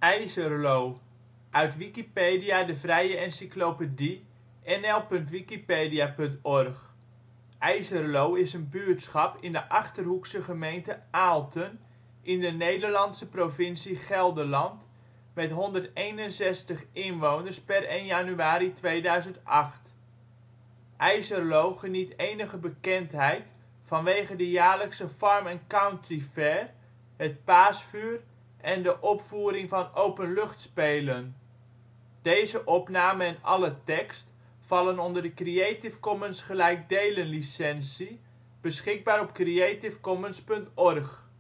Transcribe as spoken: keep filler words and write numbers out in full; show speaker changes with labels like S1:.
S1: IJzerlo, uit Wikipedia, de vrije encyclopedie. N L punt wikipedia punt org. IJzerlo is een buurtschap in de Achterhoekse gemeente Aalten, in de Nederlandse provincie Gelderland met honderdeenenzestig inwoners (per één januari tweeduizend acht). IJzerlo geniet enige bekendheid vanwege de jaarlijkse Farm and Country Fair, het Paasvuur en de opvoering van openluchtspelen. Deze opname en alle tekst vallen onder de Creative Commons gelijkdelen licentie, beschikbaar op creativecommons punt org.